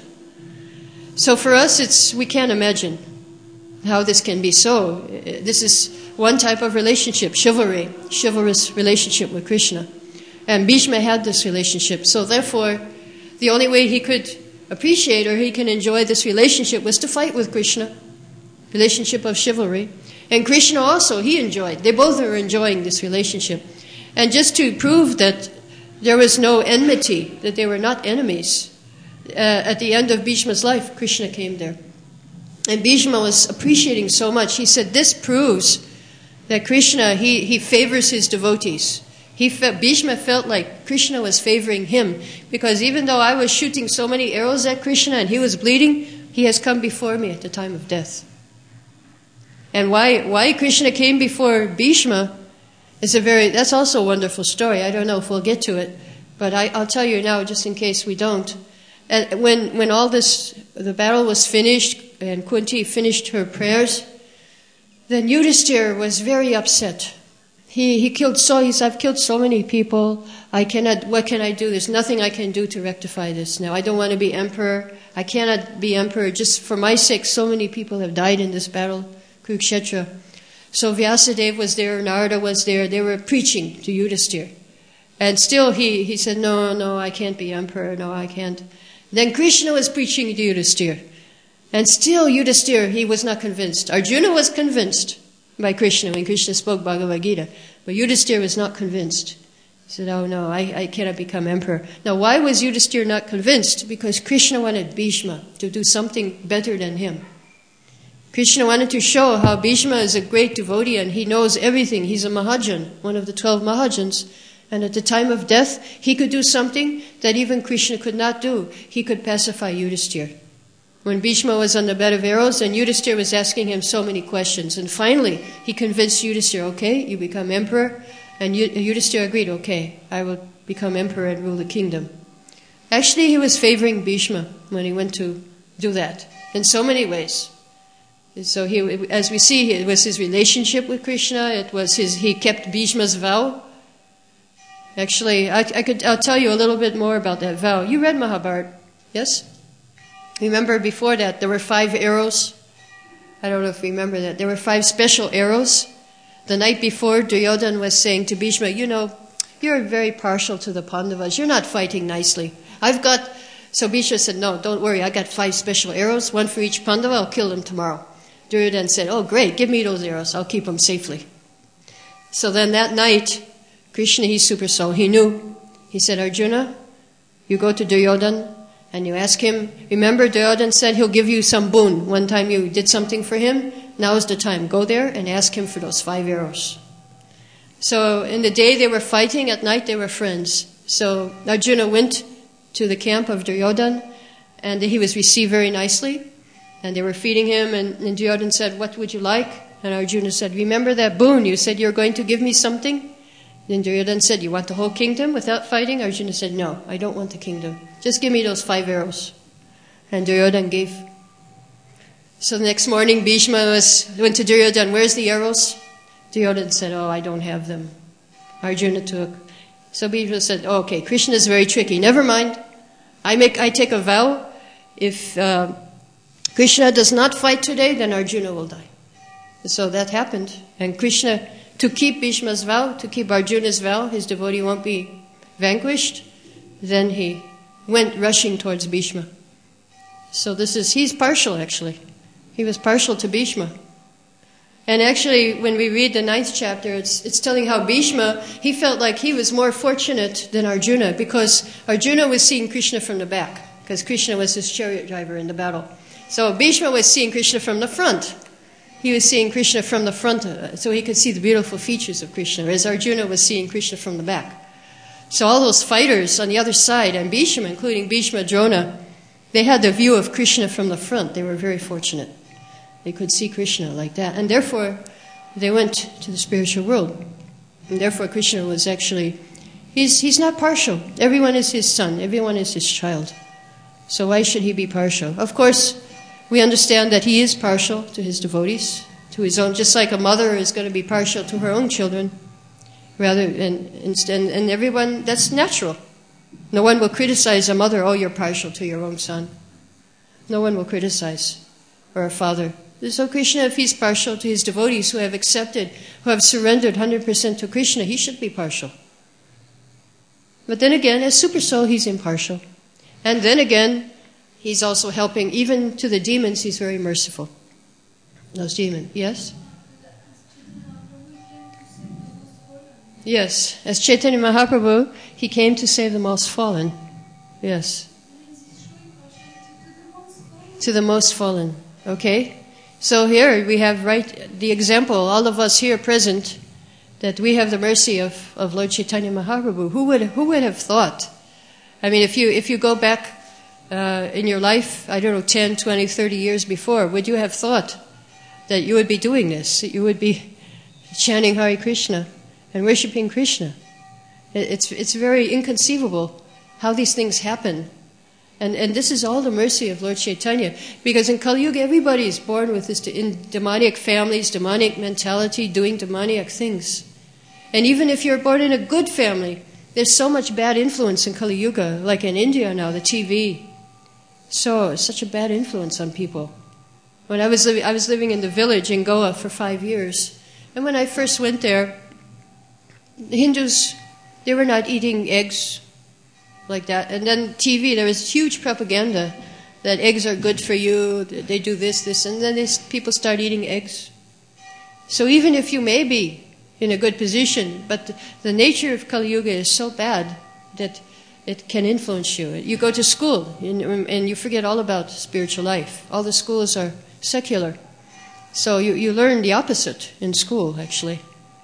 So for us, it's we can't imagine how this can be so. This is one type of relationship, chivalry, chivalrous relationship with Krishna. And Bhishma had this relationship. So therefore, the only way he could appreciate or he can enjoy this relationship was to fight with Krishna. Relationship of chivalry. And Krishna also, he enjoyed. They both were enjoying this relationship. And just to prove that there was no enmity, that they were not enemies, uh, at the end of Bhishma's life, Krishna came there. And Bhishma was appreciating so much. He said, this proves that Krishna, he, he favors his devotees. He felt, Bhishma felt like Krishna was favoring him, because even though I was shooting so many arrows at Krishna and he was bleeding, he has come before me at the time of death. And why why Krishna came before Bhishma is a very, that's also a wonderful story. I don't know if we'll get to it, but I, I'll tell you now just in case we don't. And when, when all this, the battle was finished and Kunti finished her prayers, then Yudhisthira was very upset. He, he killed so, he said, I've killed so many people. I cannot, what can I do? There's nothing I can do to rectify this now. I don't want to be emperor. I cannot be emperor. Just for my sake, so many people have died in this battle, Kurukshetra. So Vyasadeva was there, Narada was there. They were preaching to Yudhisthira. And still he, he said, no, no, I can't be emperor. No, I can't. Then Krishna was preaching to Yudhisthira. And still Yudhisthira, he was not convinced. Arjuna was convinced by Krishna when Krishna spoke Bhagavad Gita. But Yudhisthira was not convinced. He said, oh no, I, I cannot become emperor. Now why was Yudhisthira not convinced? Because Krishna wanted Bhishma to do something better than him. Krishna wanted to show how Bhishma is a great devotee and he knows everything. He's a Mahajan, one of the twelve Mahajans. And at the time of death, he could do something that even Krishna could not do. He could pacify Yudhisthira. When Bhishma was on the bed of arrows and Yudhisthira was asking him so many questions. And finally, he convinced Yudhisthira, okay, you become emperor. And Yudhisthira agreed, okay, I will become emperor and rule the kingdom. Actually, he was favoring Bhishma when he went to do that in so many ways. So he, as we see, it was his relationship with Krishna. It was his, he kept Bhishma's vow. Actually, I, I could, I'll tell you a little bit more about that vow. You read Mahabharata, yes? Remember before that, there were five arrows. I don't know if you remember that. There were five special arrows. The night before, Duryodhana was saying to Bhishma, you know, you're very partial to the Pandavas. You're not fighting nicely. I've got, so Bhishma said, no, don't worry. I got five special arrows, one for each Pandava. I'll kill them tomorrow. Duryodhana said, oh great, give me those arrows. I'll keep them safely. So then that night, Krishna, he's super soul. He knew. He said, Arjuna, you go to Duryodhana and you ask him. Remember, Duryodhana said he'll give you some boon. One time you did something for him. Now is the time. Go there and ask him for those five arrows. So in the day they were fighting, at night they were friends. So Arjuna went to the camp of Duryodhana and he was received very nicely. And they were feeding him and, and Duryodhana said, what would you like? And Arjuna said, remember that boon? You said you're going to give me something? Then Duryodhana said, you want the whole kingdom without fighting? Arjuna said, no, I don't want the kingdom. Just give me those five arrows. And Duryodhana gave. So the next morning, Bhishma was, went to Duryodhana, where's the arrows? Duryodhana said, oh, I don't have them. Arjuna took. So Bhishma said, oh, okay, Krishna is very tricky. Never mind. I make, I take a vow. If uh, Krishna does not fight today, then Arjuna will die. So that happened. And Krishna, to keep Bhishma's vow, to keep Arjuna's vow, his devotee won't be vanquished, then he went rushing towards Bhishma. So this is, he's partial actually. He was partial to Bhishma. And actually, when we read the ninth chapter, it's, it's telling how Bhishma, he felt like he was more fortunate than Arjuna because Arjuna was seeing Krishna from the back because Krishna was his chariot driver in the battle. So Bhishma was seeing Krishna from the front. He was seeing Krishna from the front, uh, so he could see the beautiful features of Krishna, whereas Arjuna was seeing Krishna from the back. So all those fighters on the other side, and Bhishma, including Bhishma, Drona, they had the view of Krishna from the front. They were very fortunate. They could see Krishna like that. And therefore, they went to the spiritual world. And therefore, Krishna was actually, he's, he's not partial. Everyone is his son. Everyone is his child. So why should he be partial? Of course, we understand that he is partial to his devotees, to his own, just like a mother is going to be partial to her own children. Rather, and, and, and everyone, that's natural. No one will criticize a mother, oh, you're partial to your own son. No one will criticize, or a father. So Krishna, if he's partial to his devotees who have accepted, who have surrendered one hundred percent to Krishna, he should be partial. But then again, as Super Soul, he's impartial. And then again, he's also helping, even to the demons, he's very merciful. Those demons, yes? Yes, as Chaitanya Mahaprabhu, he came to save the most fallen. Yes. To the most fallen, okay? So here we have right the example, all of us here present, that we have the mercy of, of Lord Chaitanya Mahaprabhu. Who would who would have thought? I mean, if you if you go back uh, in your life, I don't know, ten, twenty, thirty years before, would you have thought that you would be doing this, that you would be chanting Hare Krishna and worshiping Krishna. It's it's very inconceivable how these things happen. And and this is all the mercy of Lord Chaitanya. Because in Kali Yuga, everybody is born with this in demonic families, demonic mentality, doing demoniac things. And even if you're born in a good family, there's so much bad influence in Kali Yuga, like in India now, the T V. So, such a bad influence on people. When I was, li- I was living in the village in Goa for five years, and when I first went there, the Hindus, they were not eating eggs like that. And then T V, there was huge propaganda that eggs are good for you, they do this, this, and then they, people start eating eggs. So even if you may be in a good position, but the, the nature of Kali Yuga is so bad that it can influence you. You go to school and, and you forget all about spiritual life. All the schools are secular. So you, you learn the opposite in school, actually.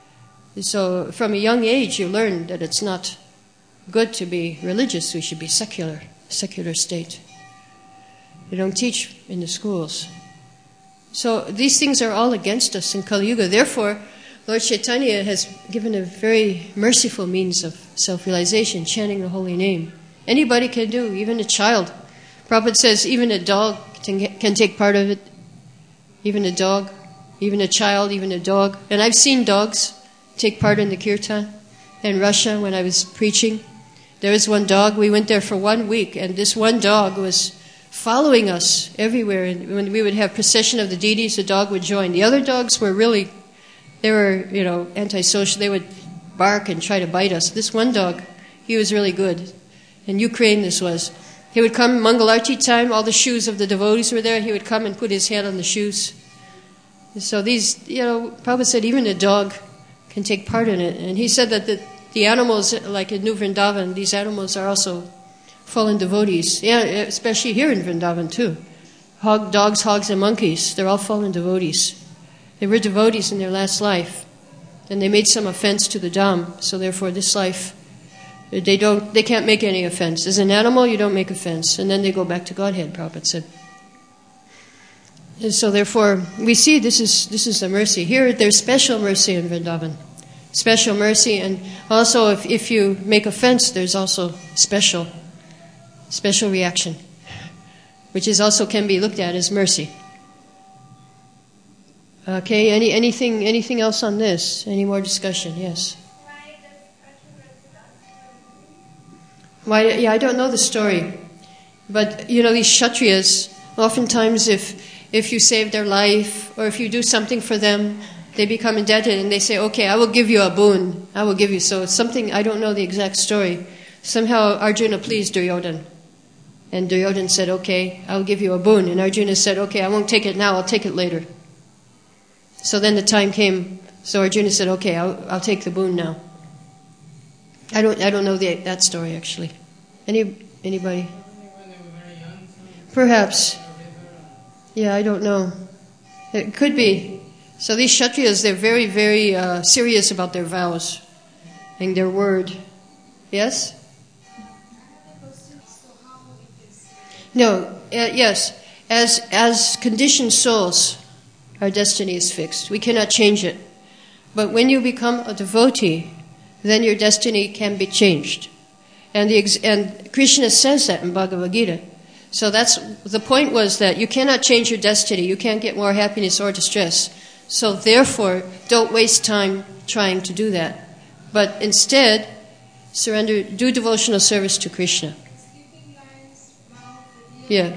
So from a young age you learn that it's not good to be religious. We should be secular, secular state. They don't teach in the schools. So these things are all against us in Kali Yuga. Therefore, Lord Chaitanya has given a very merciful means of self-realization, chanting the holy name. Anybody can do, even a child. Prabhupada says even a dog can, can take part of it. Even a dog, even a child, even a dog. And I've seen dogs take part in the kirtan. In Russia, when I was preaching, there was one dog. We went there for one week, and this one dog was following us everywhere. And when we would have procession of the deities, the dog would join. The other dogs were really... They were, you know, antisocial. They would bark and try to bite us. This one dog, he was really good. In Ukraine, this was. He would come Mangal Arati time, all the shoes of the devotees were there. He would come and put his hand on the shoes. So these, you know, Prabhupada said even a dog can take part in it. And he said that the, the animals, like in New Vrindavan, these animals are also fallen devotees. Yeah, especially here in Vrindavan too. Hog, dogs, hogs, and monkeys, they're all fallen devotees. They were devotees in their last life, and they made some offense to the Dham. So therefore, this life, they don't, they can't make any offense. As an animal, you don't make offense, and then they go back to Godhead. Prabhupada said. And so therefore, we see this is this is the mercy here. There's special mercy in Vrindavan, special mercy, and also if if you make offense, there's also special special reaction, which is also can be looked at as mercy. Okay, any anything anything else on this? Any more discussion? Yes. Why? Yeah, I don't know the story, but you know these Kshatriyas. Oftentimes, if if you save their life or if you do something for them, they become indebted and they say, "Okay, I will give you a boon. I will give you." So it's something I don't know the exact story. Somehow Arjuna pleased Duryodhana, and Duryodhana said, "Okay, I will give you a boon," and Arjuna said, "Okay, I won't take it now. I'll take it later." So then the time came. So Arjuna said, "Okay, I'll, I'll take the boon now." I don't, I don't know the, that story actually. Any, anybody? Perhaps. Yeah, I don't know. It could be. So these Kshatriyas, they're very, very uh, serious about their vows and their word. Yes? No. Uh, yes. As as conditioned souls. Our destiny is fixed. We cannot change it. But when you become a devotee, then your destiny can be changed. And the ex- and Krishna says that in Bhagavad Gita. So that's the point was that you cannot change your destiny. You can't get more happiness or distress. So therefore, don't waste time trying to do that. But instead, surrender, do devotional service to Krishna. Yeah.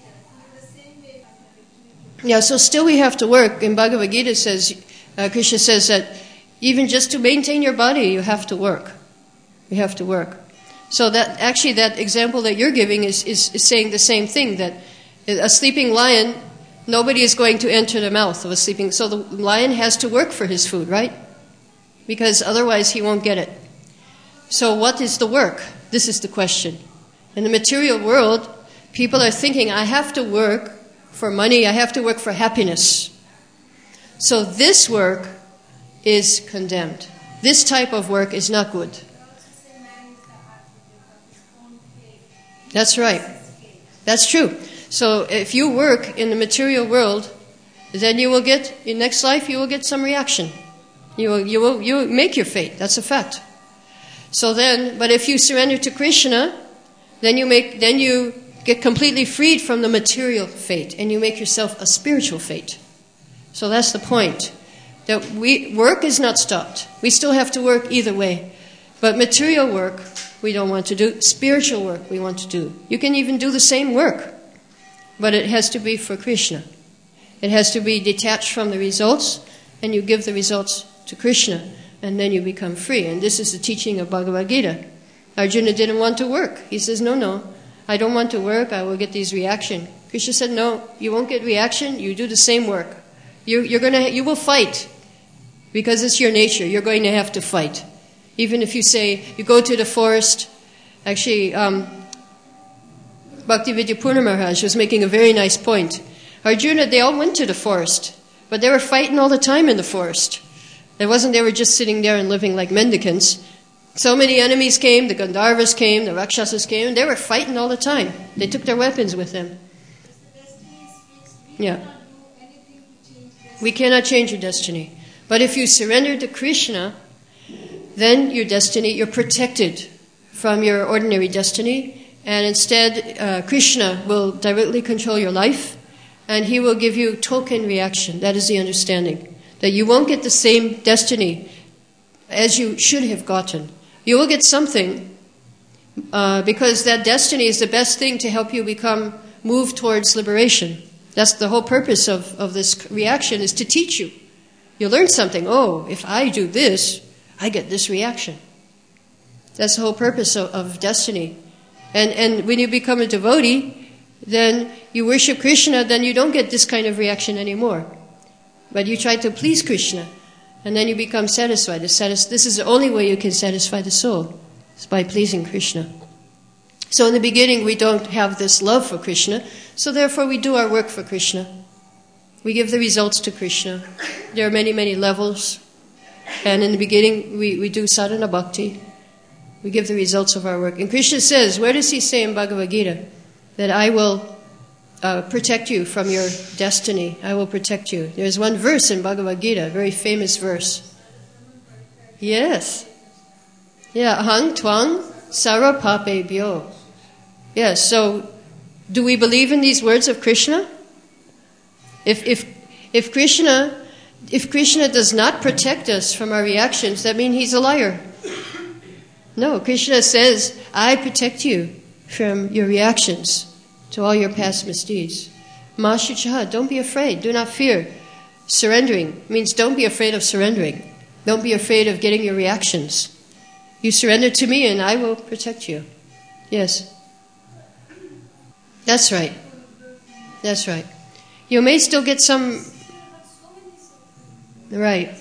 Yeah, so still we have to work. In Bhagavad Gita says, uh, Krishna says that even just to maintain your body, you have to work. You have to work. So that actually that example that you're giving is, is, is saying the same thing, that a sleeping lion, nobody is going to enter the mouth of a sleeping... So the lion has to work for his food, right? Because otherwise he won't get it. So what is the work? This is the question. In the material world, people are thinking, I have to work for money, I have to work for happiness. So this work is condemned. This type of work is not good. That's right. That's true. So if you work in the material world, then you will get, in next life, you will get some reaction. You will, you will, you will make your fate. That's a fact. So then, but if you surrender to Krishna, then you make, then you get completely freed from the material fate, and you make yourself a spiritual fate. So that's the point. That we, work is not stopped. We still have to work either way. But material work, we don't want to do. Spiritual work, we want to do. You can even do the same work, but it has to be for Krishna. It has to be detached from the results, and you give the results to Krishna, and then you become free. And this is the teaching of Bhagavad Gita. Arjuna didn't want to work. He says, no, no, I don't want to work. I will get these reaction. Krishna said, no, you won't get reaction. You do the same work. You're, you're gonna, you will fight, because it's your nature. You're going to have to fight. Even if you say, you go to the forest. Actually, um, Bhaktivedanta Maharaj was making a very nice point. Arjuna, they all went to the forest, but they were fighting all the time in the forest. It wasn't they were just sitting there and living like mendicants. So many enemies came, the Gandharvas came, the Rakshasas came, and they were fighting all the time. They took their weapons with them. Yeah. We cannot change your destiny. But if you surrender to Krishna, then your destiny, you're protected from your ordinary destiny, and instead uh, Krishna will directly control your life, and he will give you token reaction. That is the understanding. That you won't get the same destiny as you should have gotten. You will get something, uh, because that destiny is the best thing to help you become, move towards liberation. That's the whole purpose of, of this reaction, is to teach you. You learn something. Oh, if I do this, I get this reaction. That's the whole purpose of, of destiny. And, and when you become a devotee, then you worship Krishna, then you don't get this kind of reaction anymore. But you try to please Krishna, and then you become satisfied. Satis- this is the only way you can satisfy the soul, is by pleasing Krishna. So in the beginning, we don't have this love for Krishna, so therefore we do our work for Krishna. We give the results to Krishna. There are many, many levels. And in the beginning, we, we do sadhana bhakti. We give the results of our work. And Krishna says, where does he say in Bhagavad Gita? That I will uh, protect you from your destiny. I will protect you. There's one verse in Bhagavad Gita, a very famous verse. Yes. Yeah, ahang twang sarapapebhyo. Yes, so do we believe in these words of Krishna? If if if Krishna if Krishna does not protect us from our reactions, that means he's a liar. No, Krishna says, I protect you from your reactions to all your past misdeeds. Ma shuchaha, don't be afraid, do not fear. Surrendering means don't be afraid of surrendering. Don't be afraid of getting your reactions. You surrender to me and I will protect you. Yes. That's right. That's right. You may still get some... Right.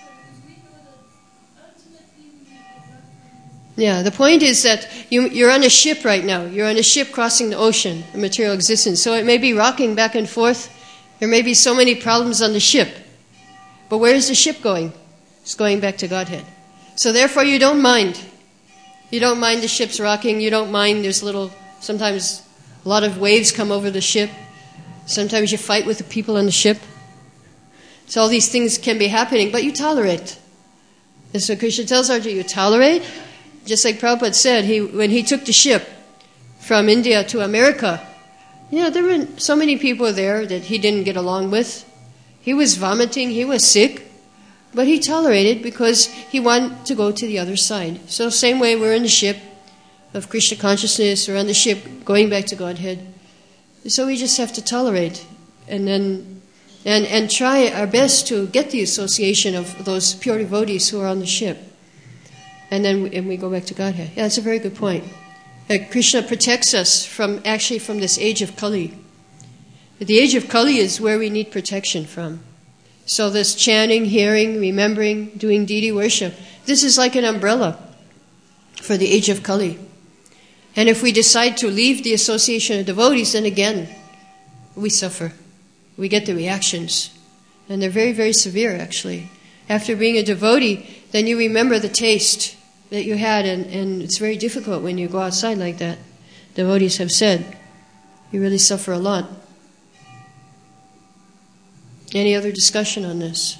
Yeah, the point is that you, you're on a ship right now. You're on a ship crossing the ocean, the material existence. So it may be rocking back and forth. There may be so many problems on the ship. But where is the ship going? It's going back to Godhead. So therefore you don't mind. You don't mind the ship's rocking. You don't mind there's little, sometimes a lot of waves come over the ship. Sometimes you fight with the people on the ship. So all these things can be happening, but you tolerate. And so Krishna tells Arjuna, you tolerate. Just like Prabhupada said, he when he took the ship from India to America, you know, there were so many people there that he didn't get along with. He was vomiting, he was sick, but he tolerated because he wanted to go to the other side. So same way we're in the ship of Krishna consciousness, or on the ship going back to Godhead. So we just have to tolerate and then and, and try our best to get the association of those pure devotees who are on the ship. And then we, and we go back to Godhead. Yeah, that's a very good point. Uh, Krishna protects us from, actually from this age of Kali. The age of Kali is where we need protection from. So this chanting, hearing, remembering, doing deity worship, this is like an umbrella for the age of Kali. And if we decide to leave the association of devotees, then again, we suffer. We get the reactions. And they're very, very severe, actually. After being a devotee, then you remember the taste that you had, and, and it's very difficult when you go outside like that. Devotees have said, you really suffer a lot. Any other discussion on this?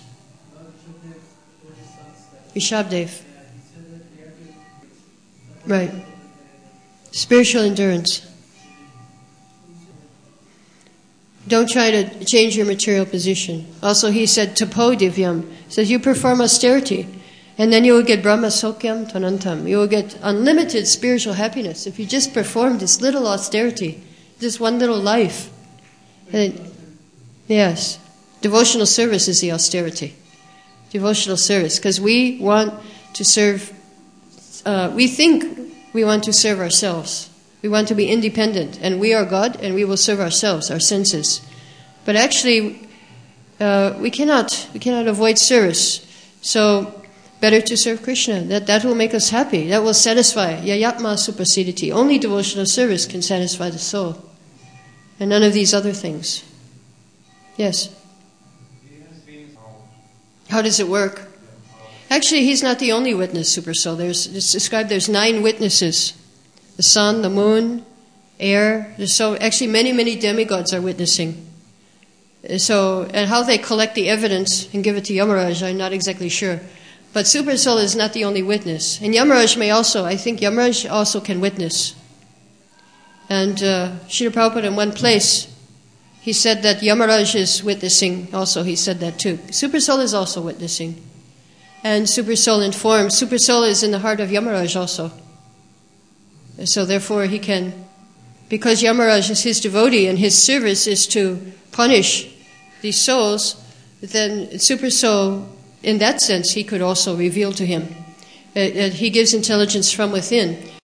Rishabdev. Right. Spiritual endurance. Don't try to change your material position. Also, he said, tapo divyam. He says, you perform austerity, and then you will get brahma sokyam tanantam. You will get unlimited spiritual happiness if you just perform this little austerity, this one little life. And, yes. Devotional service is the austerity. Devotional service. Because we want to serve, uh, we think we want to serve ourselves. We want to be independent, and we are God, and we will serve ourselves, our senses. But actually, uh, we cannot, we cannot avoid service. So, better to serve Krishna. That that will make us happy. That will satisfy. Yayatma suprasiditi. Only devotional service can satisfy the soul, and none of these other things. Yes. How does it work? Actually, he's not the only witness, Super Soul. There's, it's described there's nine witnesses. The sun, the moon, air. So actually many, many demigods are witnessing. So, and how they collect the evidence and give it to Yamaraj, I'm not exactly sure. But Super Soul is not the only witness. And Yamaraj may also, I think Yamaraj also can witness. And uh, Srila Prabhupada in one place, he said that Yamaraj is witnessing also. He said that too. Super Soul is also witnessing. And Super Soul informs. Super Soul is in the heart of Yamaraj also. So therefore he can, because Yamaraj is his devotee and his service is to punish these souls, then Super Soul, in that sense, he could also reveal to him. Uh, uh, he gives intelligence from within.